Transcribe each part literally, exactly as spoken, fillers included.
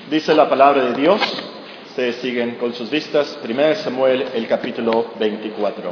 Dice la palabra de Dios, ustedes siguen con sus vistas, primero Samuel, el capítulo veinticuatro.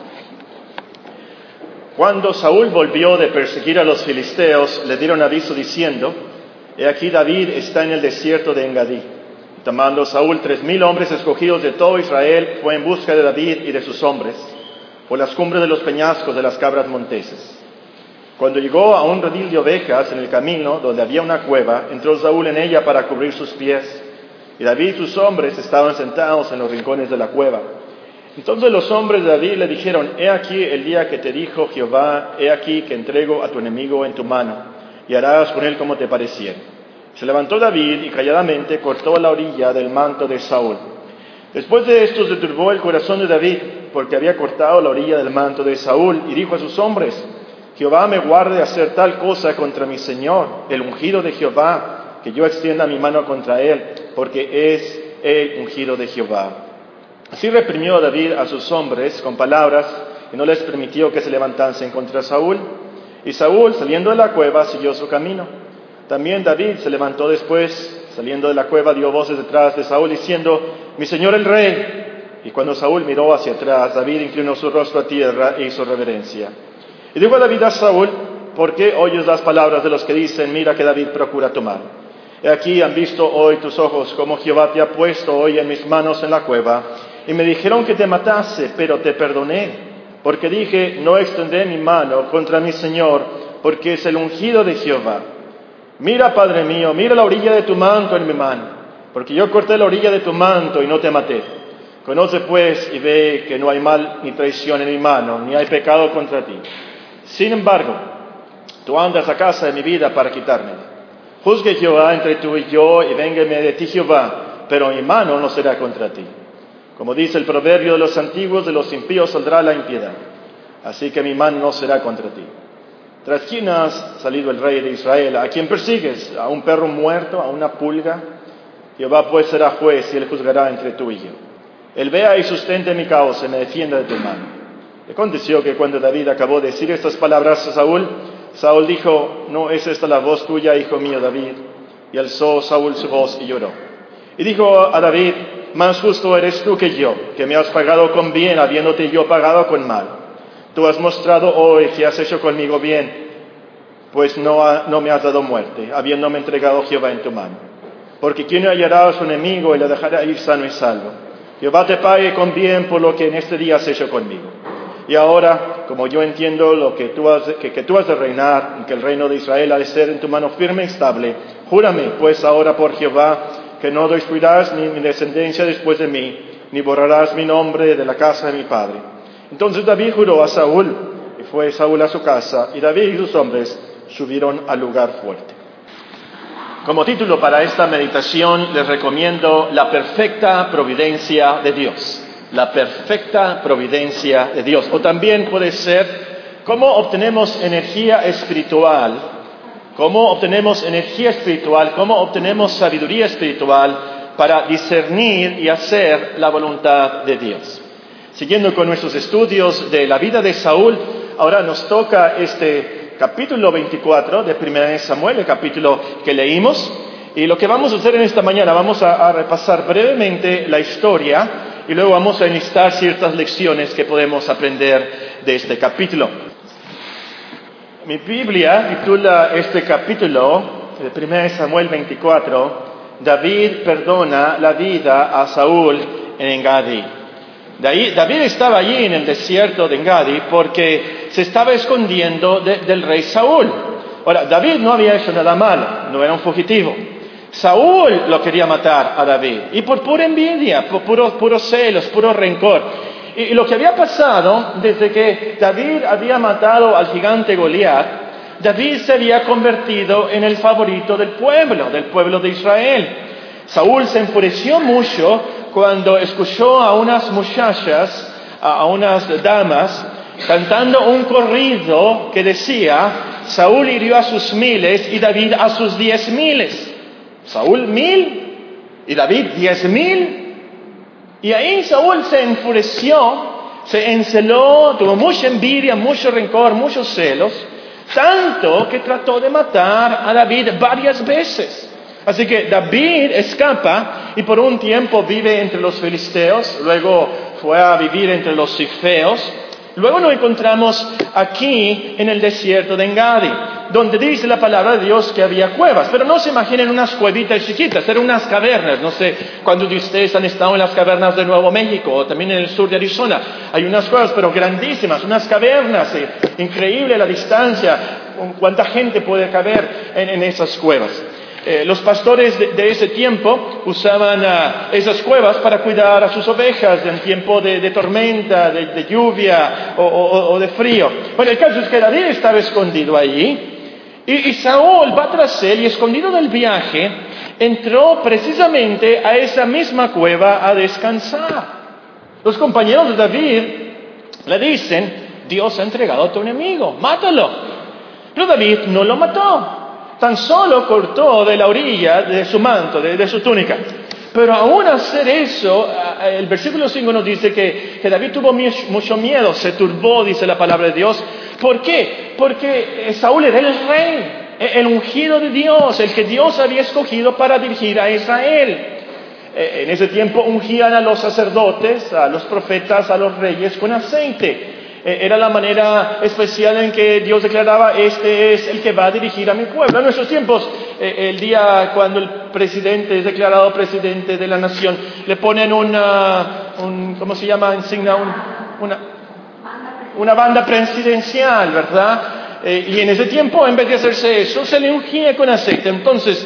Cuando Saúl volvió de perseguir a los filisteos, le dieron aviso diciendo: He aquí David está en el desierto de Engadí. Y tomando Saúl tres mil hombres escogidos de todo Israel, fue en busca de David y de sus hombres, por las cumbres de los peñascos de las cabras monteses. Cuando llegó a un redil de ovejas en el camino, donde había una cueva, entró Saúl en ella para cubrir sus pies. Y David y sus hombres estaban sentados en los rincones de la cueva. Entonces los hombres de David le dijeron: He aquí el día que te dijo Jehová, he aquí que entrego a tu enemigo en tu mano, y harás con él como te pareciere. Se levantó David y calladamente cortó la orilla del manto de Saúl. Después de esto se turbó el corazón de David, porque había cortado la orilla del manto de Saúl, y dijo a sus hombres: Jehová me guarde de hacer tal cosa contra mi señor, el ungido de Jehová, que yo extienda mi mano contra él, porque es el ungido de Jehová. Así reprimió David a sus hombres con palabras, y no les permitió que se levantasen contra Saúl. Y Saúl, saliendo de la cueva, siguió su camino. También David se levantó después, saliendo de la cueva, dio voces detrás de Saúl, diciendo: Mi señor el rey. Y cuando Saúl miró hacia atrás, David inclinó su rostro a tierra e hizo reverencia. Y dijo a David a Saúl: ¿Por qué oyes las palabras de los que dicen: Mira que David procura tomar? He aquí han visto hoy tus ojos como Jehová te ha puesto hoy en mis manos en la cueva. Y me dijeron que te matase, pero te perdoné, porque dije: No extendé mi mano contra mi Señor, porque es el ungido de Jehová. Mira, Padre mío, mira la orilla de tu manto en mi mano, porque yo corté la orilla de tu manto y no te maté. Conoce pues y ve que no hay mal ni traición en mi mano, ni hay pecado contra ti. Sin embargo, tú andas a casa de mi vida para quitármela. Juzgue Jehová entre tú y yo, y véngame de ti Jehová, pero mi mano no será contra ti. Como dice el proverbio de los antiguos, de los impíos saldrá la impiedad. Así que mi mano no será contra ti. ¿Tras quién has salido el rey de Israel? ¿A quién persigues? ¿A un perro muerto? ¿A una pulga? Jehová pues será juez, y él juzgará entre tú y yo. Él vea y sustente mi causa, y me defienda de tu mano. Y aconteció que cuando David acabó de decir estas palabras a Saúl, Saúl dijo: ¿No es esta la voz tuya, hijo mío David? Y alzó Saúl su voz y lloró. Y dijo a David: Más justo eres tú que yo, que me has pagado con bien, habiéndote yo pagado con mal. Tú has mostrado hoy que has hecho conmigo bien, pues no, ha, no me has dado muerte, habiéndome entregado Jehová en tu mano. Porque ¿quién hallará a su enemigo y le dejará ir sano y salvo? Jehová te pague con bien por lo que en este día has hecho conmigo. Y ahora, como yo entiendo lo que tú has, que, que tú has de reinar, y que el reino de Israel ha de ser en tu mano firme y estable, júrame pues ahora por Jehová, que no destruirás ni mi descendencia después de mí, ni borrarás mi nombre de la casa de mi padre. Entonces David juró a Saúl, y fue Saúl a su casa, y David y sus hombres subieron al lugar fuerte. Como título para esta meditación les recomiendo La perfecta providencia de Dios. La perfecta providencia de Dios. O también puede ser cómo obtenemos energía espiritual, cómo obtenemos energía espiritual, cómo obtenemos sabiduría espiritual para discernir y hacer la voluntad de Dios. Siguiendo con nuestros estudios de la vida de Saúl, ahora nos toca este capítulo veinticuatro de primera de Samuel, el capítulo que leímos. Y lo que vamos a hacer en esta mañana, vamos a, a repasar brevemente la historia y luego vamos a enlistar ciertas lecciones que podemos aprender de este capítulo. Mi Biblia titula este capítulo, de primera de Samuel veinticuatro, David perdona la vida a Saúl en Engadí. David estaba allí en el desierto de Engadí porque se estaba escondiendo de, del rey Saúl. Ahora, David no había hecho nada malo, no era un fugitivo. Saúl lo quería matar a David, y por pura envidia, por puros puro celos, puro rencor. Y, y lo que había pasado desde que David había matado al gigante Goliat, David se había convertido en el favorito del pueblo, del pueblo de Israel. Saúl se enfureció mucho cuando escuchó a unas muchachas, a unas damas, cantando un corrido que decía: Saúl hirió a sus miles y David a sus diez miles. Saúl mil y David diez mil. Y ahí Saúl se enfureció, se enceló, tuvo mucha envidia, mucho rencor, muchos celos, tanto que trató de matar a David varias veces. Así que David escapa y por un tiempo vive entre los filisteos, luego fue a vivir entre los cifeos. Luego nos encontramos aquí en el desierto de Engadi, donde dice la palabra de Dios que había cuevas. Pero no se imaginen unas cuevitas chiquitas, eran unas cavernas. No sé cuántos de ustedes han estado en las cavernas de Nuevo México o también en el sur de Arizona. Hay unas cuevas, pero grandísimas, unas cavernas. Eh, increíble la distancia, cuánta gente puede caber en, en esas cuevas. Eh, los pastores de, de ese tiempo usaban uh, esas cuevas para cuidar a sus ovejas en tiempo de, de tormenta, de, de lluvia o, o, o de frío. Bueno, el caso es que David estaba escondido allí y, y Saúl va tras él y escondido del viaje entró precisamente a esa misma cueva a descansar. Los compañeros de David le dicen: Dios ha entregado a tu enemigo, mátalo. Pero David no lo mató. Tan solo cortó de la orilla de su manto, de, de su túnica. Pero aún hacer eso, el versículo cinco nos dice que, que David tuvo mucho miedo, se turbó, dice la palabra de Dios. ¿Por qué? Porque Saúl era el rey, el ungido de Dios, el que Dios había escogido para dirigir a Israel. En ese tiempo ungían a los sacerdotes, a los profetas, a los reyes con aceite. Era la manera especial en que Dios declaraba: este es el que va a dirigir a mi pueblo. En nuestros tiempos, el día cuando el presidente es declarado presidente de la nación, le ponen una, un, ¿cómo se llama? Insignia, un, una, una banda presidencial, ¿verdad? Eh, y en ese tiempo, en vez de hacerse eso, se le ungía con aceite. Entonces,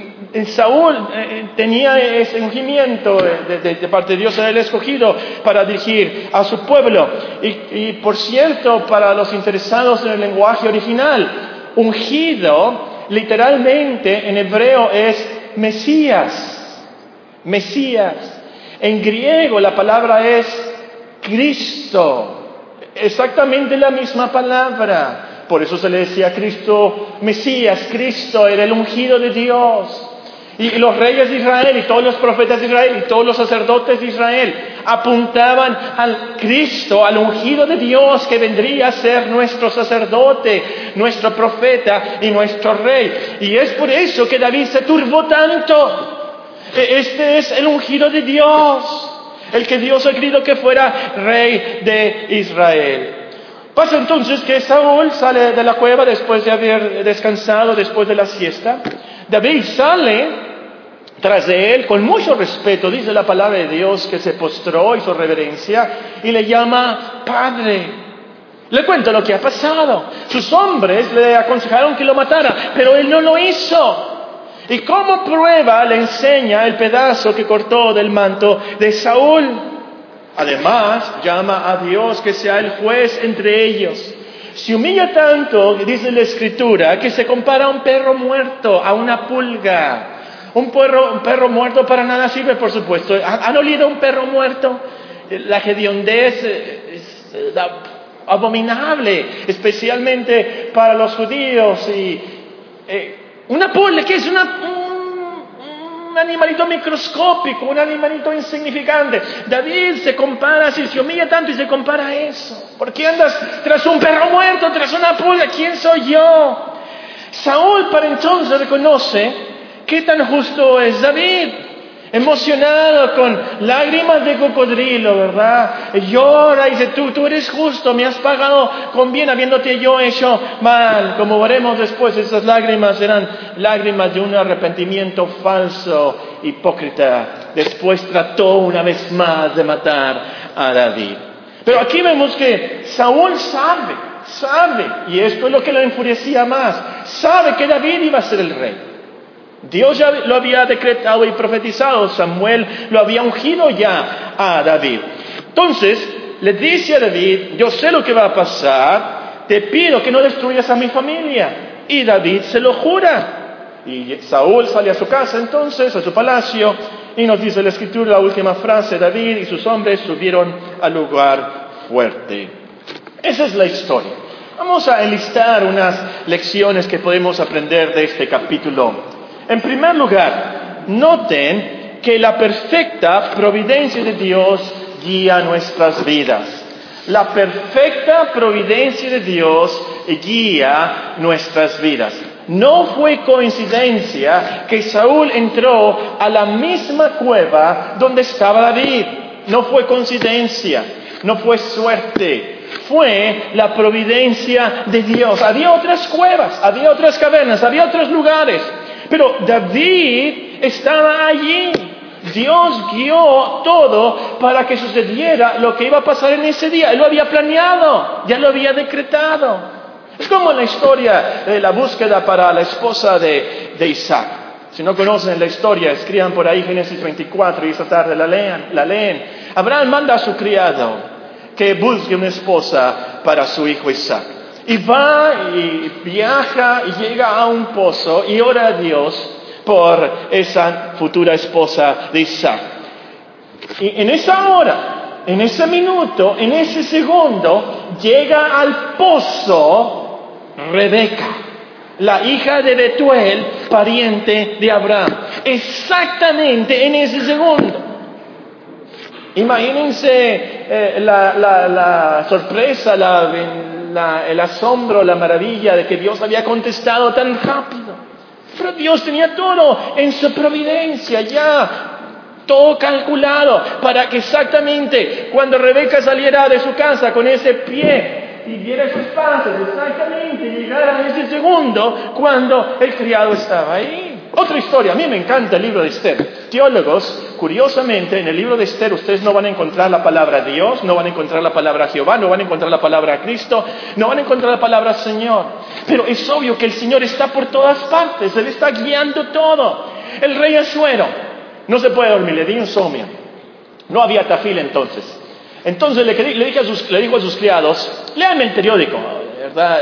Saúl eh, tenía ese ungimiento de, de, de parte de Dios, era el escogido para dirigir a su pueblo. Y, y por cierto, para los interesados en el lenguaje original, ungido literalmente en hebreo es Mesías. Mesías. En griego la palabra es Cristo. Exactamente la misma palabra. Por eso se le decía Cristo Mesías. Cristo era el ungido de Dios. Y los reyes de Israel y todos los profetas de Israel y todos los sacerdotes de Israel apuntaban al Cristo, al ungido de Dios que vendría a ser nuestro sacerdote, nuestro profeta y nuestro rey. Y es por eso que David se turbó tanto. Este es el ungido de Dios, el que Dios ha querido que fuera rey de Israel. Pasa entonces que Saúl sale de la cueva después de haber descansado, después de la siesta. David sale tras de él con mucho respeto, dice la palabra de Dios, que se postró, hizo reverencia y le llama Padre. Le cuento lo que ha pasado. Sus hombres le aconsejaron que lo matara, pero él no lo hizo. Y como prueba le enseña el pedazo que cortó del manto de Saúl. Además, llama a Dios que sea el juez entre ellos. Se humilla tanto, dice la Escritura, que se compara a un perro muerto, a una pulga. Un perro, un perro muerto para nada sirve, por supuesto. ¿Han olido un perro muerto? La hediondez es, es abominable, especialmente para los judíos. Y eh, una pulga, que es una, un, un animalito microscópico, un animalito insignificante. David se compara, si se humilla tanto y se compara a eso. ¿Por qué andas tras un perro muerto, tras una pulga? ¿Quién soy yo? Saúl para entonces reconoce qué tan justo es David, emocionado con lágrimas de cocodrilo, ¿verdad? Llora y dice: tú, tú eres justo, me has pagado con bien habiéndote yo hecho mal. Como veremos después, esas lágrimas eran lágrimas de un arrepentimiento falso, hipócrita. Después trató una vez más de matar a David. Pero aquí vemos que Saúl sabe, sabe, y esto es lo que lo enfurecía más, sabe que David iba a ser el rey. Dios ya lo había decretado y profetizado, Samuel lo había ungido ya a David. Entonces, le dice a David: yo sé lo que va a pasar, te pido que no destruyas a mi familia. Y David se lo jura. Y Saúl sale a su casa entonces, a su palacio, y nos dice la Escritura, la última frase: David y sus hombres subieron al lugar fuerte. Esa es la historia. Vamos a enlistar unas lecciones que podemos aprender de este capítulo. En primer lugar, noten que la perfecta providencia de Dios guía nuestras vidas. La perfecta providencia de Dios guía nuestras vidas. No fue coincidencia que Saúl entró a la misma cueva donde estaba David. No fue coincidencia, no fue suerte, fue la providencia de Dios. Había otras cuevas, había otras cavernas, había otros lugares, pero David estaba allí. Dios guió todo para que sucediera lo que iba a pasar en ese día. Él lo había planeado, ya lo había decretado. Es como la historia de la búsqueda para la esposa de, de Isaac. Si no conocen la historia, escriban por ahí Génesis veinticuatro y esta tarde la leen, la leen. Abraham manda a su criado que busque una esposa para su hijo Isaac. Y va y viaja y llega a un pozo y ora a Dios por esa futura esposa de Isaac. Y en esa hora, en ese minuto, en ese segundo, llega al pozo Rebeca, la hija de Betuel, pariente de Abraham. Exactamente en ese segundo. Imagínense eh, la, la, la sorpresa, la, la, el asombro, la maravilla de que Dios había contestado tan rápido. Pero Dios tenía todo en su providencia, ya todo calculado para que exactamente cuando Rebeca saliera de su casa con ese pie y viera sus pasos, exactamente llegara en ese segundo cuando el criado estaba ahí. Otra historia, a mí me encanta el libro de Esther. Teólogos, curiosamente, en el libro de Esther ustedes no van a encontrar la palabra Dios, no van a encontrar la palabra Jehová, no van a encontrar la palabra Cristo, no van a encontrar la palabra Señor. Pero es obvio que el Señor está por todas partes, Él está guiando todo. El rey Asuero no se puede dormir, le dio insomnio. No había tafil entonces. Entonces le, le, dije a sus, le dijo a sus criados, léanme el periódico, ¿verdad?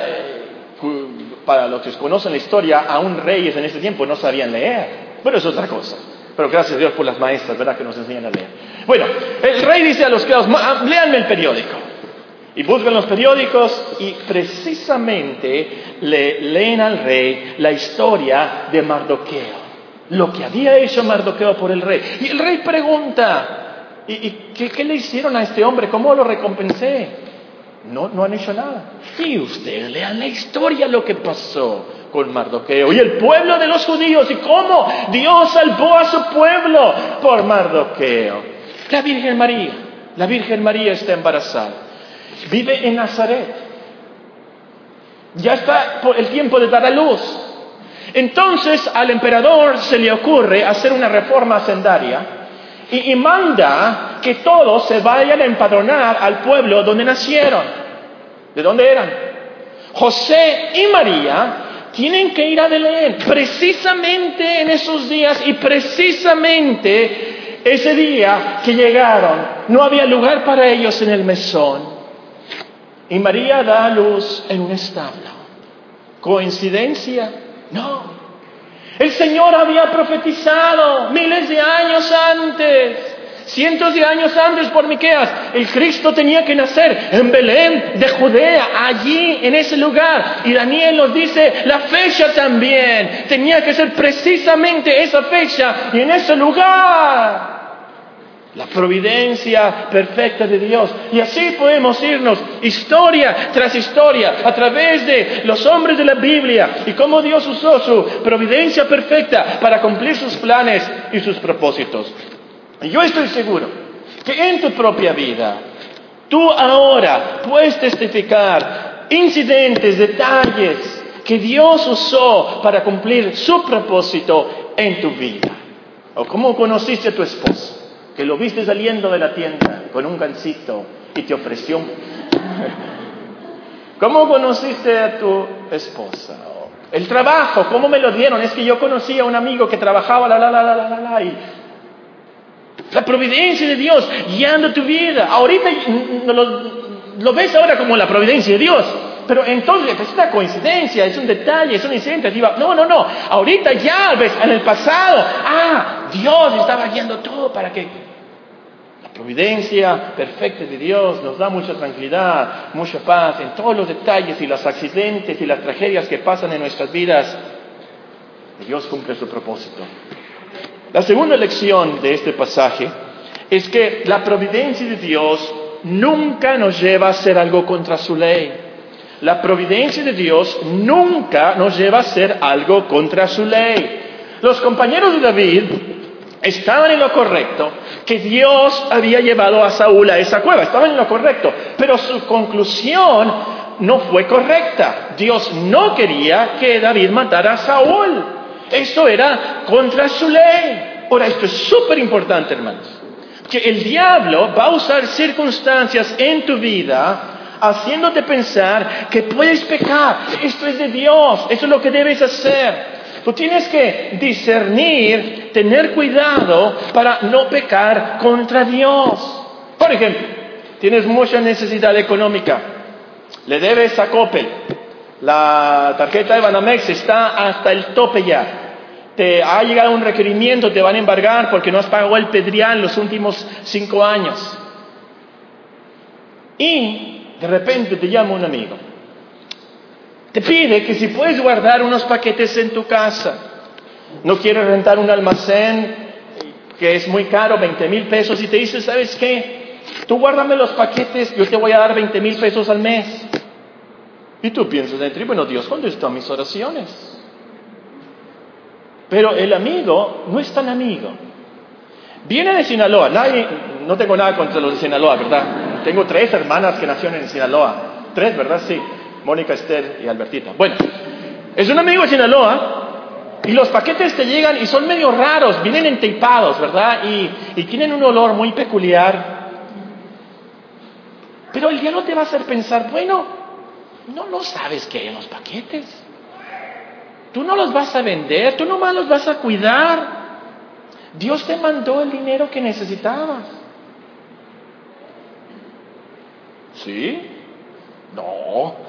Para los que conocen la historia, aún reyes en ese tiempo no sabían leer. Bueno, es otra cosa. Pero gracias a Dios por las maestras, ¿verdad? Que nos enseñan a leer. Bueno, el rey dice a los criados, léanme el periódico. Y buscan los periódicos y precisamente le leen al rey la historia de Mardoqueo. Lo que había hecho Mardoqueo por el rey. Y el rey pregunta, ¿y, y qué, qué le hicieron a este hombre? ¿Cómo lo recompensé? No, no han hecho nada. Y ustedes lean la historia, lo que pasó con Mardoqueo y el pueblo de los judíos y cómo Dios salvó a su pueblo por Mardoqueo. La Virgen María, la Virgen María está embarazada. Vive en Nazaret. Ya está por el tiempo de dar a luz. Entonces al emperador se le ocurre hacer una reforma hacendaria y, y manda que todos se vayan a empadronar al pueblo donde nacieron. ¿De dónde eran? José y María tienen que ir a Belén precisamente en esos días y precisamente ese día que llegaron. No había lugar para ellos en el mesón. Y María da a luz en un establo. ¿Coincidencia? No. El Señor había profetizado miles de años antes, cientos de años antes por Miqueas. El Cristo tenía que nacer en Belén de Judea, allí en ese lugar. Y Daniel nos dice la fecha también. Tenía que ser precisamente esa fecha y en ese lugar. La providencia perfecta de Dios. Y así podemos irnos historia tras historia a través de los hombres de la Biblia y cómo Dios usó su providencia perfecta para cumplir sus planes y sus propósitos. Y yo estoy seguro que en tu propia vida tú ahora puedes testificar incidentes, detalles que Dios usó para cumplir su propósito en tu vida. O cómo conociste a tu esposo, que lo viste saliendo de la tienda con un gansito y te ofreció. ¿Cómo conociste a tu esposa? El trabajo, ¿cómo me lo dieron? Es que yo conocí a un amigo que trabajaba, la, la, la, la, la, la, y la providencia de Dios guiando tu vida. Ahorita lo, lo ves ahora como la providencia de Dios. Pero entonces es una coincidencia, es un detalle, es una iniciativa. No, no, no. Ahorita ya ves, en el pasado, ah, Dios estaba guiando todo para que la providencia perfecta de Dios nos da mucha tranquilidad, mucha paz en todos los detalles y los accidentes y las tragedias que pasan en nuestras vidas. Dios cumple su propósito. La segunda lección de este pasaje es que la providencia de Dios nunca nos lleva a hacer algo contra su ley. La providencia de Dios nunca nos lleva a hacer algo contra su ley. Los compañeros de David estaban en lo correcto, que Dios había llevado a Saúl a esa cueva, estaban en lo correcto, pero su conclusión no fue correcta. Dios no quería que David matara a Saúl. Esto era contra su ley. Ahora, esto es súper importante, hermanos, que el diablo va a usar circunstancias en tu vida haciéndote pensar que puedes pecar. Esto es de Dios, eso es lo que debes hacer. Tú tienes que discernir, tener cuidado para no pecar contra Dios. Por ejemplo, tienes mucha necesidad económica, le debes a Coppel, la tarjeta de Banamex está hasta el tope ya, te ha llegado un requerimiento, te van a embargar porque no has pagado el predial los últimos cinco años. Y de repente te llama un amigo, te pide que si puedes guardar unos paquetes en tu casa, no quieres rentar un almacén que es muy caro, veinte mil pesos, y te dice, ¿sabes qué? Tú guárdame los paquetes, yo te voy a dar veinte mil pesos al mes. Y tú piensas dentro, bueno, Dios contestó mis oraciones. Pero el amigo no es tan amigo. Viene de Sinaloa, nadie, no tengo nada contra los de Sinaloa, ¿verdad? Tengo tres hermanas que nacieron en Sinaloa. Tres, ¿verdad? Sí. Mónica, Esther y Albertita. Bueno, es un amigo de Sinaloa y los paquetes te llegan y son medio raros, vienen enteipados, ¿verdad? Y, y tienen un olor muy peculiar. Pero el diablo te va a hacer pensar, bueno, no, no sabes qué hay en los paquetes. Tú no los vas a vender, tú nomás los vas a cuidar. Dios te mandó el dinero que necesitabas. ¿Sí? No.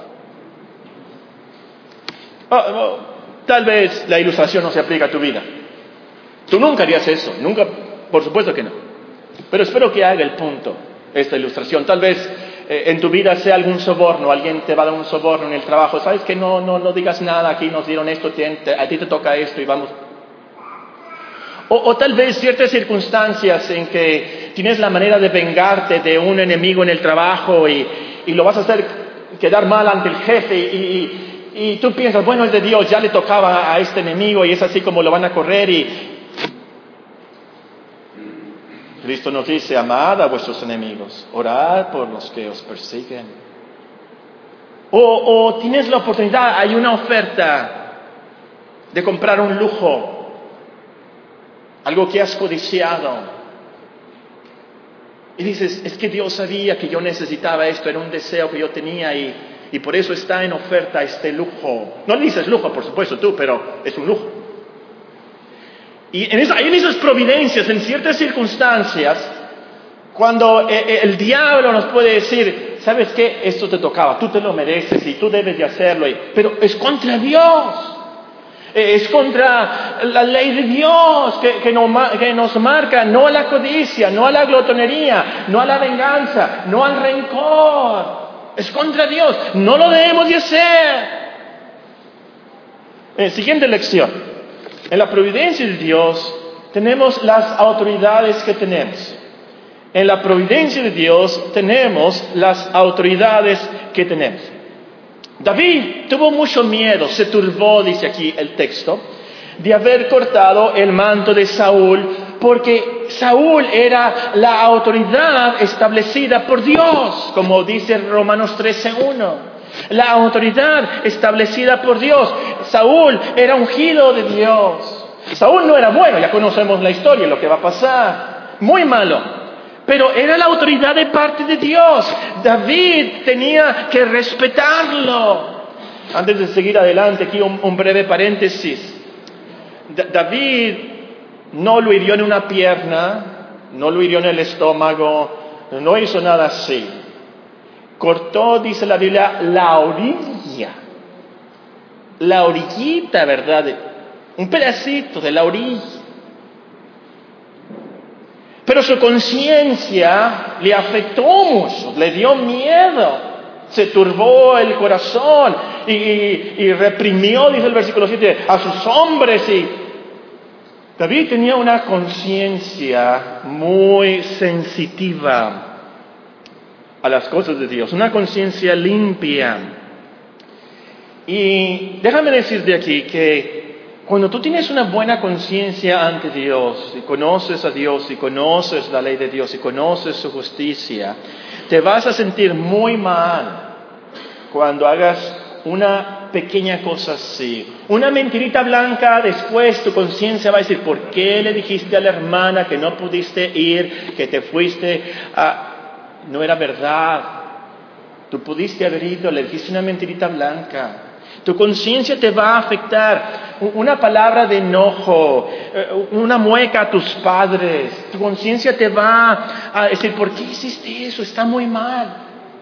Oh, oh, tal vez la ilustración no se aplica a tu vida. Tú nunca harías eso, nunca, por supuesto que no. Pero espero que haga el punto esta ilustración. Tal vez eh, en tu vida sea algún soborno, alguien te va a dar un soborno en el trabajo. Sabes que no, no, no digas nada, aquí nos dieron esto, te, a ti te toca esto y vamos. O, o tal vez ciertas circunstancias en que tienes la manera de vengarte de un enemigo en el trabajo y, y lo vas a hacer quedar mal ante el jefe y, y Y tú piensas, bueno, es de Dios, ya le tocaba a este enemigo y es así como lo van a correr. Y Cristo nos dice, amad a vuestros enemigos, orad por los que os persiguen. O, o tienes la oportunidad, hay una oferta de comprar un lujo, algo que has codiciado. Y dices, es que Dios sabía que yo necesitaba esto, era un deseo que yo tenía y... Y por eso está en oferta este lujo. No le dices lujo, por supuesto, tú, pero es un lujo. Y en, esa, en esas providencias, en ciertas circunstancias, cuando eh, el diablo nos puede decir, ¿sabes qué? Esto te tocaba, tú te lo mereces y tú debes de hacerlo. Pero es contra Dios. Es contra la ley de Dios que, que, no, que nos marca no a la codicia, no a la glotonería, no a la venganza, no al rencor. Es contra Dios, no lo debemos de hacer. Eh, siguiente lección. En la providencia de Dios tenemos las autoridades que tenemos. En la providencia de Dios tenemos las autoridades que tenemos. David tuvo mucho miedo, se turbó, dice aquí el texto, de haber cortado el manto de Saúl, porque Saúl era la autoridad establecida por Dios, como dice Romanos trece uno. La autoridad establecida por Dios. Saúl era ungido de Dios. Saúl no era bueno, ya conocemos la historia, lo que va a pasar. Muy malo. Pero era la autoridad de parte de Dios. David tenía que respetarlo. Antes de seguir adelante, aquí un, un breve paréntesis. D- David no lo hirió en una pierna, no lo hirió en el estómago, no hizo nada así. Cortó, dice la Biblia, la orilla. La orillita, ¿verdad? Un pedacito de la orilla. Pero su conciencia le afectó mucho, le dio miedo, se turbó el corazón y, y, y reprimió, dice el versículo siete, a sus hombres. Y David tenía una conciencia muy sensitiva a las cosas de Dios, una conciencia limpia. Y déjame decirte aquí que cuando tú tienes una buena conciencia ante Dios, y conoces a Dios, y conoces la ley de Dios, y conoces su justicia, te vas a sentir muy mal cuando hagas una pequeña cosa así. Una mentirita blanca, después tu conciencia va a decir, ¿por qué le dijiste a la hermana que no pudiste ir, que te fuiste a... No era verdad. Tú pudiste haber ido, le dijiste una mentirita blanca. Tu conciencia te va a afectar. Una palabra de enojo, una mueca a tus padres. Tu conciencia te va a decir, ¿por qué hiciste eso? Está muy mal.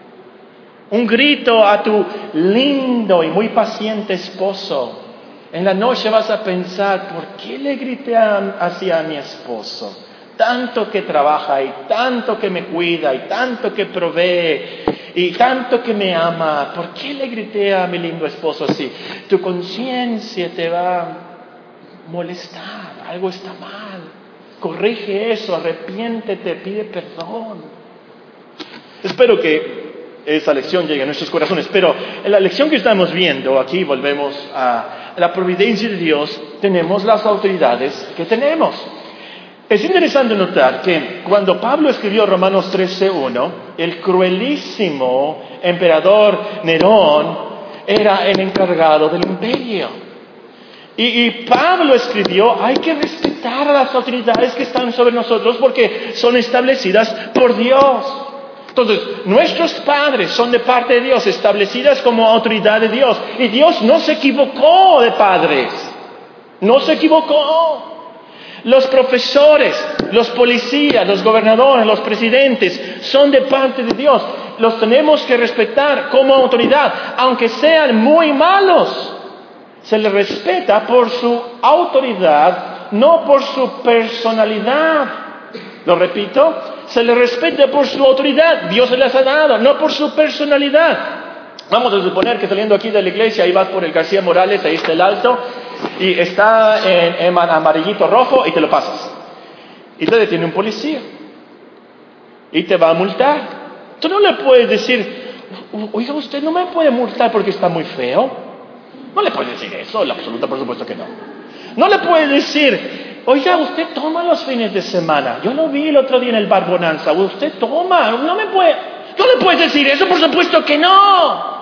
Un grito a tu lindo y muy paciente esposo. En la noche vas a pensar, ¿por qué le grité hacia mi esposo? Tanto que trabaja y tanto que me cuida y tanto que provee y tanto que me ama. ¿Por qué le grité a mi lindo esposo así? Tu conciencia te va a molestar. Algo está mal. Corrige eso, arrepiéntete, pide perdón. Espero que esa lección llegue a nuestros corazones. Pero en la lección que estamos viendo, aquí volvemos a la providencia de Dios, tenemos las autoridades que tenemos. Es interesante notar que cuando Pablo escribió Romanos trece uno, el cruelísimo emperador Nerón era el encargado del imperio. Y, y Pablo escribió, hay que respetar a las autoridades que están sobre nosotros porque son establecidas por Dios. Entonces, nuestros padres son de parte de Dios, establecidas como autoridad de Dios. Y Dios no se equivocó de padres. No se equivocó. Los profesores, los policías, los gobernadores, los presidentes son de parte de Dios. Los tenemos que respetar como autoridad, aunque sean muy malos. Se les respeta por su autoridad, no por su personalidad. Lo repito, se les respeta por su autoridad. Dios se las ha dado, no por su personalidad. Vamos a suponer que saliendo aquí de la iglesia, ahí vas por el García Morales, ahí está el Alto, y está en, en amarillito rojo y te lo pasas. Y te detiene un policía. Y te va a multar. Tú no le puedes decir, oiga, usted no me puede multar porque está muy feo. No le puedes decir eso, la absoluta, por supuesto que no. No le puedes decir, oiga, usted toma los fines de semana. Yo lo vi el otro día en el Bar Bonanza. Usted toma, no me puede... No le puedes decir eso, por supuesto que no.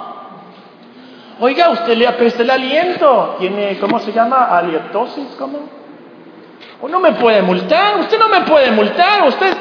Oiga, usted le apesta el aliento. Tiene, ¿cómo se llama? Halietosis, ¿cómo? O no me puede multar, usted no me puede multar, usted...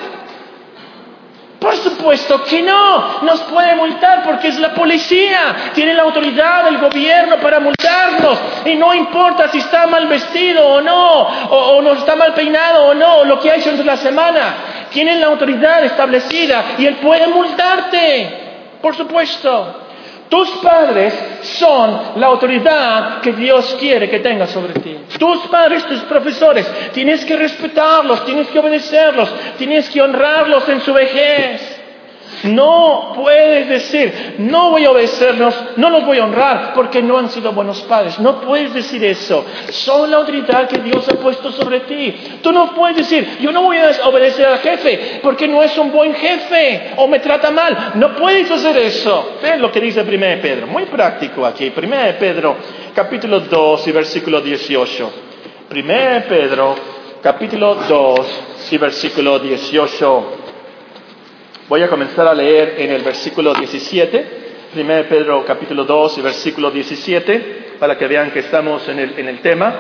Por supuesto que no, nos puede multar porque es la policía, tiene la autoridad del gobierno para multarnos y no importa si está mal vestido o no, o, o no está mal peinado o no, o lo que ha hecho entre la semana, tienen la autoridad establecida y él puede multarte, por supuesto. Tus padres son la autoridad que Dios quiere que tengas sobre ti. Tus padres, tus profesores, tienes que respetarlos, tienes que obedecerlos, tienes que honrarlos en su vejez. No puedes decir, no voy a obedecerlos, no los voy a honrar porque no han sido buenos padres. No puedes decir eso. Son la autoridad que Dios ha puesto sobre ti. Tú no puedes decir, yo no voy a obedecer al jefe porque no es un buen jefe o me trata mal. No puedes hacer eso. Ven lo que dice primera de Pedro. Muy práctico aquí. primera de Pedro, capítulo dos y versículo dieciocho. primera de Pedro, capítulo dos y versículo dieciocho. Voy a comenzar a leer en el versículo diecisiete, primera de Pedro capítulo dos y versículo diecisiete, para que vean que estamos en el, en el tema.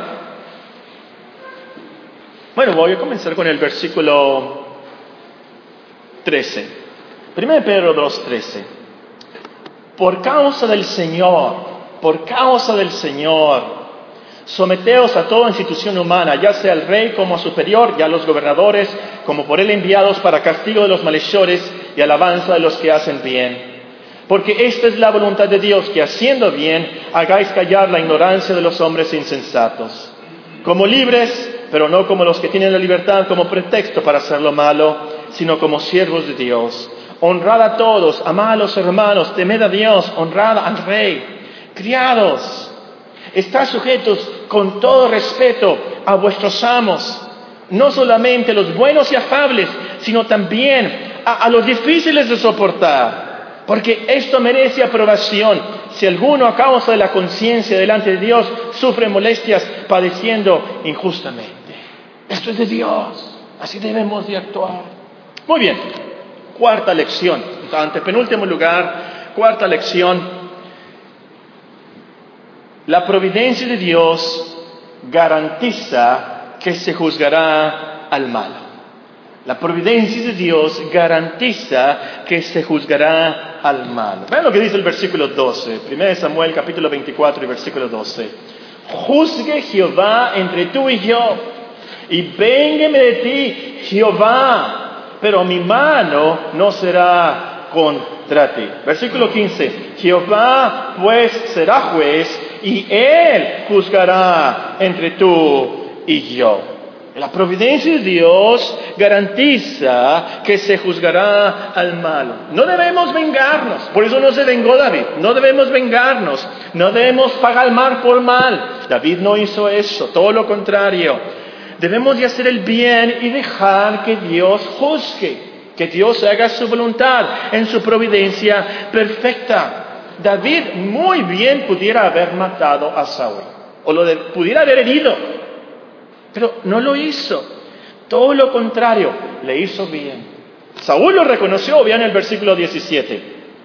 Bueno, voy a comenzar con el versículo trece. primera de Pedro dos, trece. Por causa del Señor, por causa del Señor, someteos a toda institución humana, ya sea al rey como superior, y a los gobernadores como por él enviados para castigo de los malhechores y alabanza de los que hacen bien. Porque esta es la voluntad de Dios, que haciendo bien hagáis callar la ignorancia de los hombres insensatos. Como libres, pero no como los que tienen la libertad como pretexto para hacer lo malo, sino como siervos de Dios. Honrad a todos, amad a los hermanos, temed a Dios, honrad al rey. Criados, estad sujetos con todo respeto a vuestros amos, no solamente los buenos y afables, sino también a, a los difíciles de soportar, porque esto merece aprobación. si alguno a causa de la conciencia delante de Dios sufre molestias padeciendo injustamente. Esto es de Dios, así debemos de actuar. Muy bien, cuarta lección, antepenúltimo lugar, cuarta lección. La providencia de Dios garantiza que se juzgará al malo. La providencia de Dios garantiza que se juzgará al malo. Vean lo que dice el versículo doce, primero de Samuel capítulo veinticuatro y versículo doce. Juzgue Jehová entre tú y yo, y véngame de ti Jehová, pero mi mano no será contra ti. Versículo quince. Jehová pues será juez, y él juzgará entre tú y yo. La providencia de Dios garantiza que se juzgará al malo. No debemos vengarnos, por eso no se vengó David. No debemos vengarnos, no debemos pagar mal por mal. David no hizo eso, todo lo contrario. Debemos de hacer el bien y dejar que Dios juzgue, que Dios haga su voluntad en su providencia perfecta. David muy bien pudiera haber matado a Saúl, o lo de, pudiera haber herido, pero no lo hizo. Todo lo contrario, le hizo bien. Saúl lo reconoció, vean el versículo diecisiete.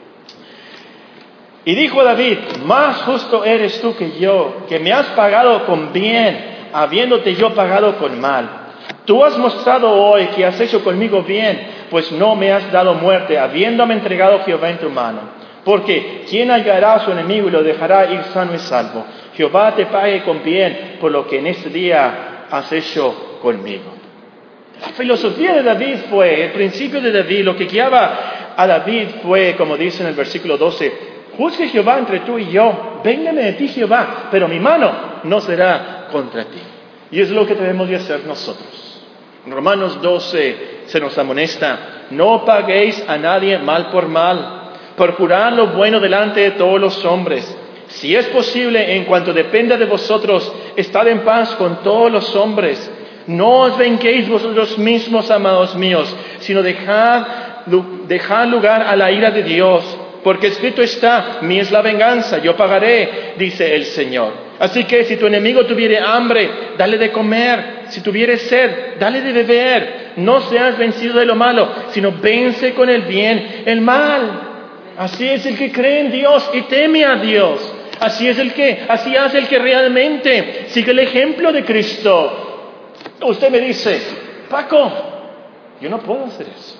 Y dijo a David, más justo eres tú que yo, que me has pagado con bien, habiéndote yo pagado con mal. Tú has mostrado hoy que has hecho conmigo bien, pues no me has dado muerte, habiéndome entregado Jehová en tu mano. Porque ¿quién hallará a su enemigo y lo dejará ir sano y salvo? Jehová te pague con bien por lo que en este día has hecho conmigo. La filosofía de David fue, el principio de David, lo que guiaba a David fue, como dice en el versículo doce, juzgue Jehová entre tú y yo, véngame de ti Jehová, pero mi mano no será contra ti. Y es lo que debemos de hacer nosotros. En Romanos doce se nos amonesta, no paguéis a nadie mal por mal, procurad lo bueno delante de todos los hombres. Si es posible, en cuanto dependa de vosotros, estad en paz con todos los hombres. No os venguéis vosotros mismos, amados míos, sino dejad, dejad lugar a la ira de Dios. Porque escrito está, mía es la venganza, yo pagaré, dice el Señor. Así que si tu enemigo tuviere hambre, dale de comer. Si tuviere sed, dale de beber. No seas vencido de lo malo, sino vence con el bien el mal. Así es el que cree en Dios y teme a Dios. Así es el que, así hace el que realmente sigue el ejemplo de Cristo. Usted me dice, Paco, yo no puedo hacer eso.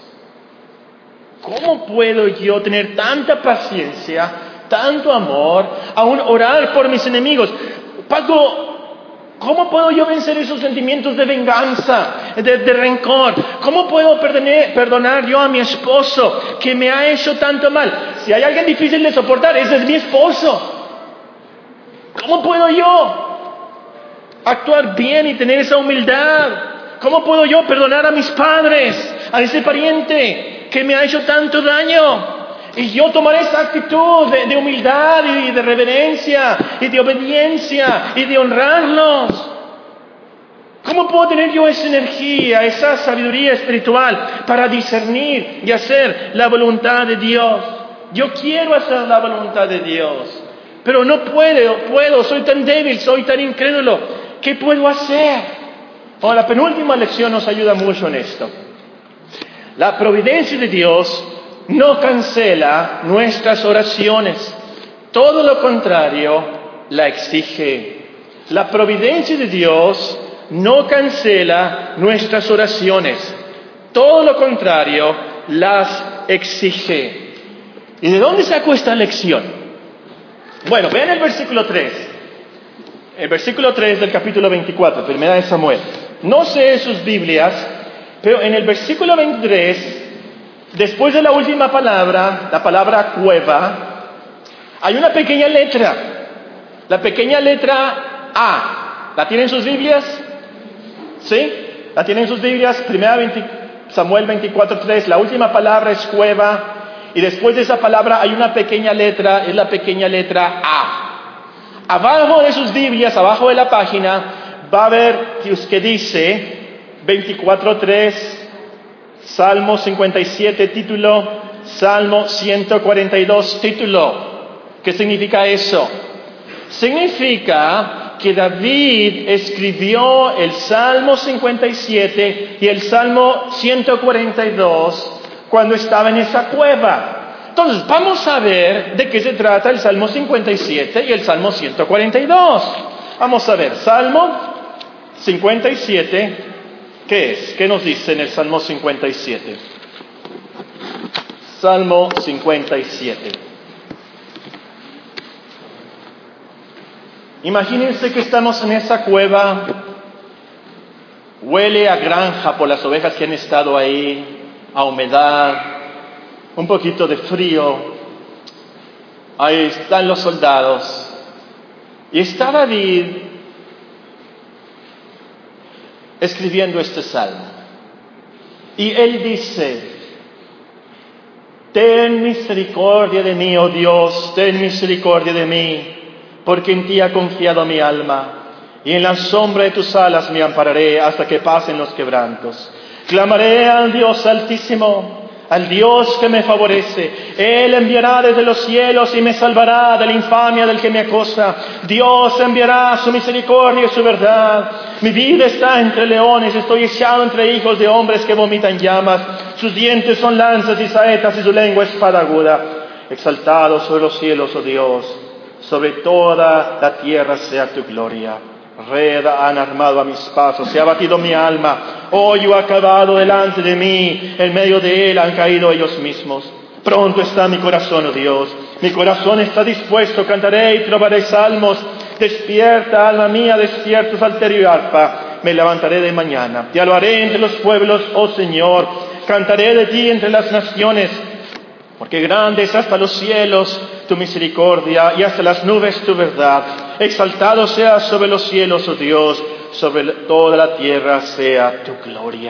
¿Cómo puedo yo tener tanta paciencia, tanto amor, aún orar por mis enemigos? Paco, ¿cómo puedo yo vencer esos sentimientos de venganza, de, de rencor? ¿Cómo puedo perdonar, perdonar yo a mi esposo que me ha hecho tanto mal? Si hay alguien difícil de soportar, ese es mi esposo. ¿Cómo puedo yo actuar bien y tener esa humildad? ¿Cómo puedo yo perdonar a mis padres, a ese pariente que me ha hecho tanto daño? Y yo tomar esa actitud de, de humildad y de reverencia y de obediencia y de honrarlos. ¿Cómo puedo tener yo esa energía, esa sabiduría espiritual para discernir y hacer la voluntad de Dios? Yo quiero hacer la voluntad de Dios, pero no puedo, puedo, soy tan débil, soy tan incrédulo. ¿Qué puedo hacer? Oh, la penúltima lección nos ayuda mucho en esto. La providencia de Dios no cancela nuestras oraciones. Todo lo contrario, la exige. La providencia de Dios no cancela nuestras oraciones. Todo lo contrario, las exige. ¿Y de dónde sacó esta lección? Bueno, vean el versículo tres. El versículo tres del capítulo veinticuatro, primera de Samuel. No sé sus Biblias, pero en el versículo veintitrés, después de la última palabra, la palabra cueva, hay una pequeña letra. La pequeña letra A. ¿La tienen sus Biblias? ¿Sí? ¿La tienen sus Biblias? Primera de Samuel veinticuatro tres. La última palabra es cueva. Y después de esa palabra hay una pequeña letra, es la pequeña letra A. Abajo de sus Biblias, abajo de la página, va a ver que dice veinticuatro tres, Salmo cincuenta y siete título, Salmo ciento cuarenta y dos título. ¿Qué significa eso? Significa que David escribió el Salmo cincuenta y siete y el Salmo ciento cuarenta y dos cuando estaba en esa cueva. Entonces, vamos a ver de qué se trata el Salmo cincuenta y siete y el Salmo ciento cuarenta y dos. Vamos a ver, Salmo cincuenta y siete, ¿qué es? ¿Qué nos dice en el Salmo cincuenta y siete? Salmo cincuenta y siete. Imagínense que estamos en esa cueva, huele a granja por las ovejas que han estado ahí, a humedad, un poquito de frío, ahí están los soldados, y está David escribiendo este salmo, y él dice: ten misericordia de mí, oh Dios, ten misericordia de mí, porque en ti ha confiado mi alma, y en la sombra de tus alas me ampararé hasta que pasen los quebrantos. Clamaré al Dios Altísimo, al Dios que me favorece. Él enviará desde los cielos y me salvará de la infamia del que me acosa. Dios enviará su misericordia y su verdad. Mi vida está entre leones, estoy echado entre hijos de hombres que vomitan llamas. Sus dientes son lanzas y saetas y su lengua espada aguda. Exaltado sobre los cielos, oh Dios, sobre toda la tierra sea tu gloria. Red han armado a mis pasos, se ha batido mi alma. Hoyo ha acabado delante de mí, en medio de él han caído ellos mismos. Pronto está mi corazón, oh Dios, mi corazón está dispuesto, cantaré y trovaré salmos. Despierta, alma mía, despierta, salterio y arpa. Me levantaré de mañana, te alabaré entre los pueblos, oh Señor. Cantaré de ti entre las naciones, porque grande es hasta los cielos tu misericordia y hasta las nubes tu verdad. Exaltado sea sobre los cielos, oh Dios, sobre toda la tierra sea tu gloria.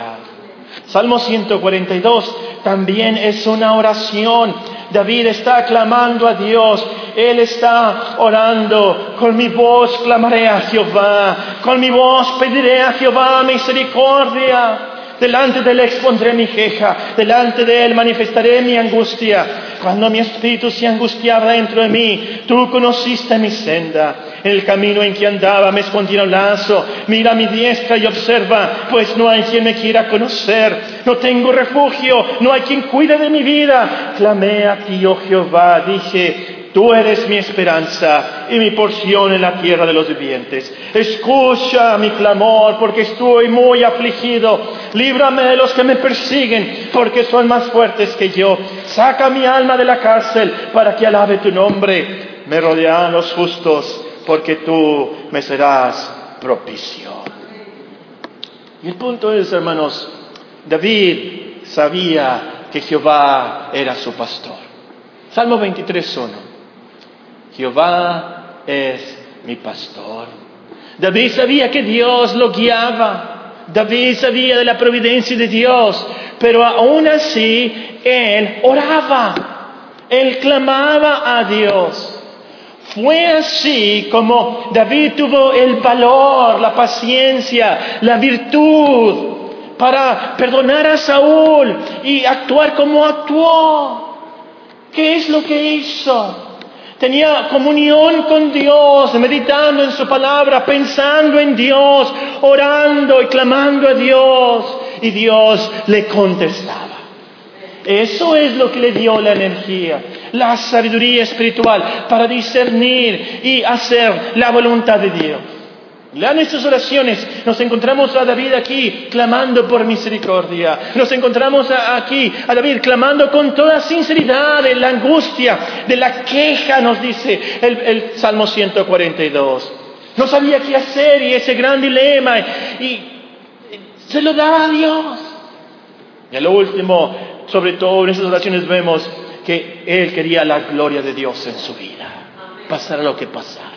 Salmo ciento cuarenta y dos también es una oración. David está clamando a Dios. Él está orando: con mi voz clamaré a Jehová, con mi voz pediré a Jehová misericordia. Delante de él expondré mi queja, delante de él manifestaré mi angustia. Cuando mi espíritu se angustiaba dentro de mí, tú conociste mi senda. En el camino en que andaba me escondieron lazo. Mira a mi diestra y observa, pues no hay quien me quiera conocer. No tengo refugio, no hay quien cuide de mi vida. Clamé a ti, oh Jehová, dije: tú eres mi esperanza y mi porción en la tierra de los vivientes. Escucha mi clamor, porque estoy muy afligido. Líbrame de los que me persiguen, porque son más fuertes que yo. Saca mi alma de la cárcel, para que alabe tu nombre. Me rodearán los justos, porque tú me serás propicio. Y el punto es, hermanos, David sabía que Jehová era su pastor. Salmo veintitrés uno. Jehová es mi pastor. David sabía que Dios lo guiaba. David sabía de la providencia de Dios. Pero aún así, él oraba. Él clamaba a Dios. Fue así como David tuvo el valor, la paciencia, la virtud para perdonar a Saúl y actuar como actuó. ¿Qué es lo que hizo? Tenía comunión con Dios, meditando en su palabra, pensando en Dios, orando y clamando a Dios. Y Dios le contestaba. Eso es lo que le dio la energía, la sabiduría espiritual para discernir y hacer la voluntad de Dios. Lean estas oraciones. Nos encontramos a David aquí clamando por misericordia. Nos encontramos a, aquí a David clamando con toda sinceridad de la angustia, de la queja, nos dice el, el Salmo ciento cuarenta y dos. No sabía qué hacer y ese gran dilema y, y se lo daba a Dios. Y a lo último, sobre todo en esas oraciones vemos que él quería la gloria de Dios en su vida, pasara lo que pasara.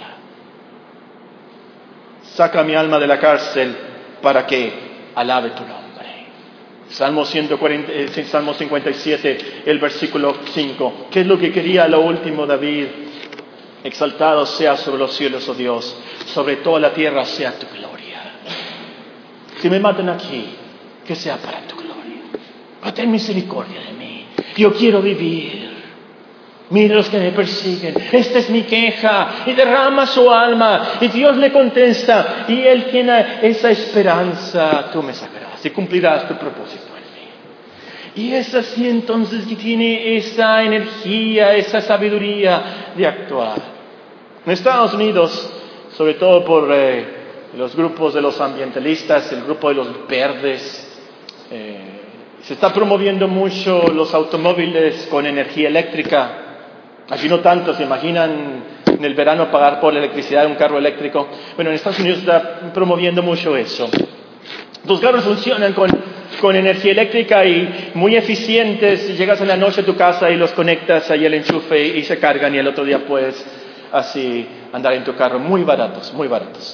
Saca mi alma de la cárcel para que alabe tu nombre. Salmo, ciento cuarenta, eh, Salmo cincuenta y siete, el versículo cinco. ¿Qué es lo que quería lo último David? Exaltado sea sobre los cielos, oh Dios, sobre toda la tierra sea tu gloria. Si me matan aquí, que sea para tu gloria. Oh, ten misericordia de mí. Yo quiero vivir. Mire los que me persiguen, esta es mi queja, y derrama su alma, y Dios le contesta, y Él tiene esa esperanza, tú me sacarás y cumplirás tu propósito en mí. Y es así entonces que tiene esa energía, esa sabiduría de actuar. En Estados Unidos, sobre todo por eh, los grupos de los ambientalistas, el grupo de los verdes, eh, se está promoviendo mucho los automóviles con energía eléctrica. Aquí no tanto, se imaginan en el verano pagar por la electricidad de un carro eléctrico. Bueno, en Estados Unidos está promoviendo mucho eso. Los carros funcionan con, con energía eléctrica y muy eficientes. Llegas en la noche a tu casa y los conectas ahí al enchufe y se cargan y el otro día puedes así andar en tu carro. Muy baratos, muy baratos.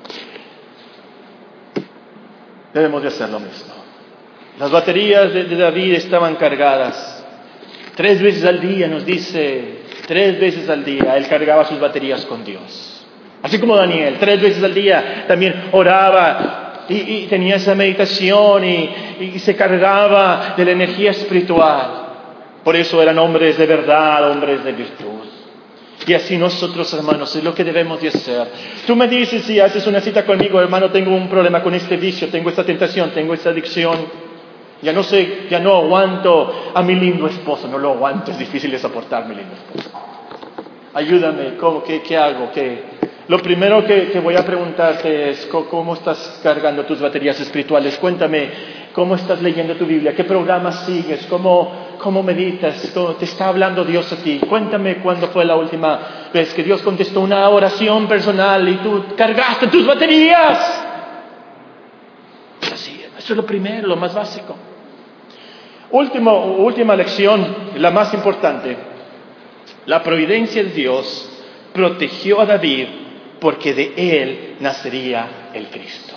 Debemos de hacer lo mismo. Las baterías de, de David estaban cargadas. Tres veces al día nos dice... Tres veces al día Él cargaba sus baterías con Dios. Así como Daniel, tres veces al día también oraba y, y tenía esa meditación y, y se cargaba de la energía espiritual. Por eso eran hombres de verdad, hombres de virtud. Y así nosotros, hermanos, es lo que debemos de hacer. Tú me dices, si haces una cita conmigo, hermano, tengo un problema con este vicio, tengo esta tentación, tengo esta adicción. Ya no sé, ya no aguanto a mi lindo esposo, no lo aguanto, es difícil de soportar mi lindo esposo. Ayúdame, ¿cómo, qué, qué hago? ¿Qué? Lo primero que, que voy a preguntarte es, ¿cómo estás cargando tus baterías espirituales? Cuéntame, ¿cómo estás leyendo tu Biblia? ¿Qué programas sigues? ¿Cómo, cómo meditas? ¿Cómo te está hablando Dios a ti? Cuéntame cuándo fue la última vez que Dios contestó una oración personal y tú cargaste tus baterías. Así, eso es lo primero, lo más básico. Último, última lección, la más importante. La providencia de Dios protegió a David porque de él nacería el Cristo.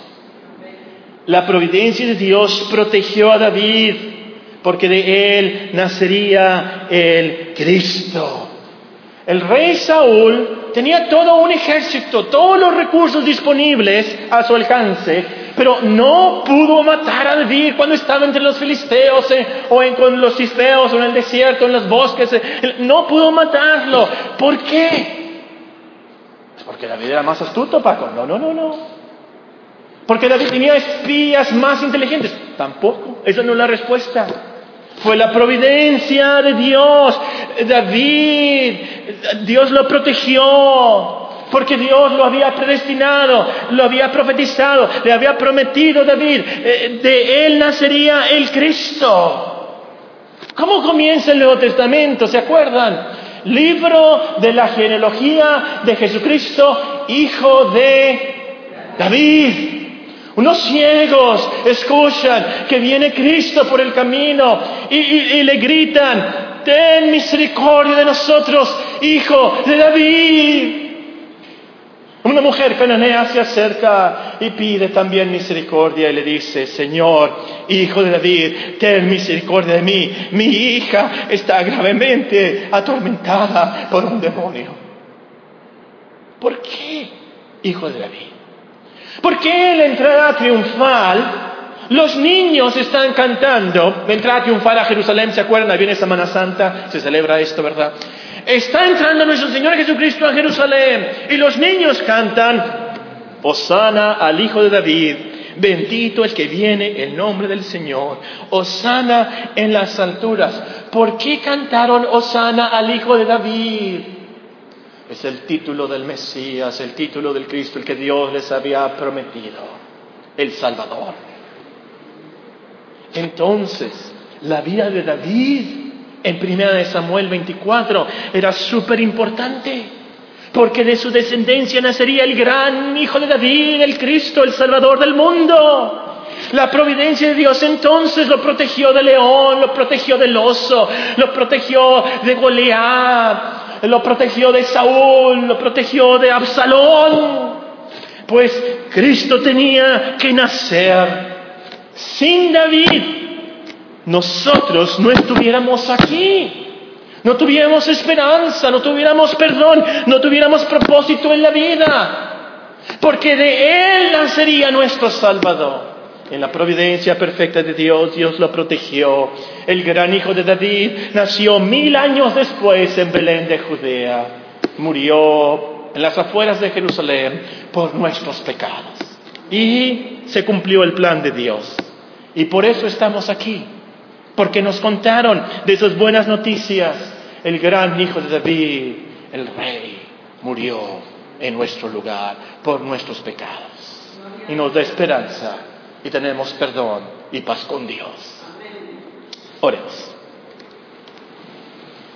La providencia de Dios protegió a David porque de él nacería el Cristo. El rey Saúl tenía todo un ejército, todos los recursos disponibles a su alcance, pero no pudo matar a David cuando estaba entre los filisteos eh, o en, con los cisteos o en el desierto, en los bosques. Eh, no pudo matarlo. ¿Por qué? Porque David era más astuto, Paco. No, no, no, no. Porque David tenía espías más inteligentes. Tampoco. Esa no es la respuesta. Fue la providencia de Dios. David, Dios lo protegió. Porque Dios lo había predestinado, lo había profetizado, le había prometido a David, eh, de él nacería el Cristo. ¿Cómo comienza el Nuevo Testamento? ¿Se acuerdan? Libro de la genealogía de Jesucristo, hijo de David. Unos ciegos escuchan que viene Cristo por el camino y, y, y le gritan, ten misericordia de nosotros, hijo de David. Una mujer cananea se acerca y pide también misericordia y le dice, Señor, hijo de David, ten misericordia de mí. Mi hija está gravemente atormentada por un demonio. ¿Por qué, hijo de David? Porque en la entrada triunfal, los niños están cantando. La entrada triunfal a Jerusalén, ¿se acuerdan? Ahí viene Semana Santa, se celebra esto, ¿verdad? Está entrando nuestro Señor Jesucristo a Jerusalén y los niños cantan, Hosana al Hijo de David, bendito el que viene en nombre del Señor, Hosana en las alturas. ¿Por qué cantaron Hosana al Hijo de David? Es el título del Mesías, el título del Cristo, el que Dios les había prometido, el Salvador. Entonces, la vida de David en primera de Samuel veinticuatro era súper importante, porque de su descendencia nacería el gran Hijo de David, el Cristo, el Salvador del mundo. La providencia de Dios entonces lo protegió del león, lo protegió del oso, lo protegió de Goliat, lo protegió de Saúl, lo protegió de Absalón. Pues Cristo tenía que nacer. Sin David, nosotros no estuviéramos aquí, no tuviéramos esperanza, no tuviéramos perdón, no tuviéramos propósito en la vida, porque de Él nacería nuestro Salvador. En la providencia perfecta de Dios, Dios lo protegió. El gran hijo de David nació mil años después en Belén de Judea. Murió en las afueras de Jerusalén por nuestros pecados. Y se cumplió el plan de Dios. Y por eso estamos aquí. Porque nos contaron de esas buenas noticias. El gran hijo de David, el rey, murió en nuestro lugar por nuestros pecados. Y nos da esperanza. Y tenemos perdón y paz con Dios. Oremos.